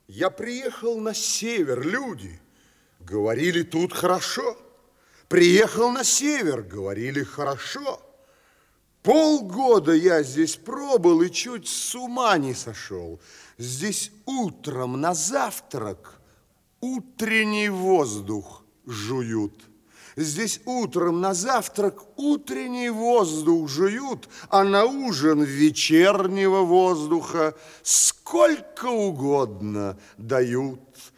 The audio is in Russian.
Я приехал на север, люди говорили, тут хорошо. Приехал на север, говорили, хорошо. Полгода я здесь пробыл и чуть с ума не сошел. Здесь утром на завтрак утренний воздух жуют. Здесь утром на завтрак утренний воздух жуют, а на ужин вечернего воздуха сколько угодно дают.